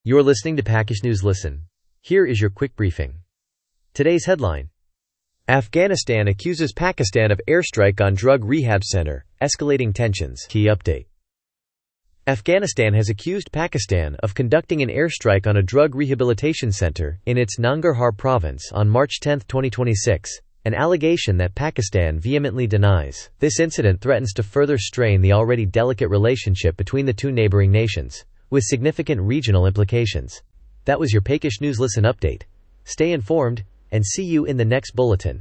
You're listening to Pakish News Listen. Here is your quick briefing. Today's headline: Afghanistan accuses Pakistan of airstrike on drug rehab center, escalating tensions. Key update. Afghanistan has accused Pakistan of conducting an airstrike on a drug rehabilitation center in its Nangarhar province on March 10, 2026, an allegation that Pakistan vehemently denies. This incident threatens to further strain the already delicate relationship between the two neighboring nations, with significant regional implications. That was your Pakish News Listen update. Stay informed, and see you in the next bulletin.